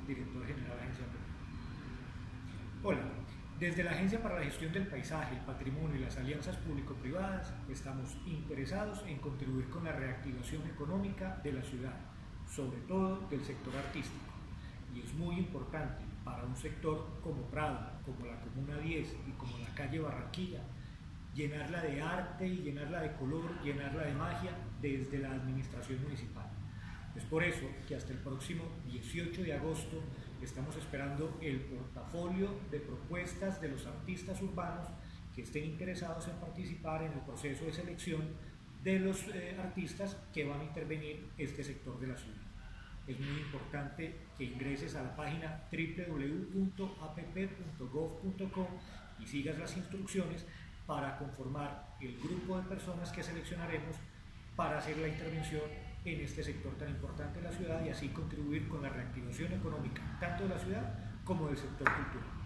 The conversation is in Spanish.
director general de Agencia APP. Hola, desde la Agencia para la Gestión del Paisaje, el Patrimonio y las Alianzas Público-Privadas estamos interesados en contribuir con la reactivación económica de la ciudad, sobre todo del sector artístico. Y es muy importante para un sector como Prado, como la Comuna 10 y como la calle Barranquilla, llenarla de arte y llenarla de color, llenarla de magia desde la administración municipal. Es por eso que hasta el próximo 18 de agosto estamos esperando el portafolio de propuestas de los artistas urbanos que estén interesados en participar en el proceso de selección de los artistas que van a intervenir este sector de la ciudad. Es muy importante que ingreses a la página www.app.gov.co y sigas las instrucciones para conformar el grupo de personas que seleccionaremos para hacer la intervención en este sector tan importante de la ciudad y así contribuir con la reactivación económica tanto de la ciudad como del sector cultural.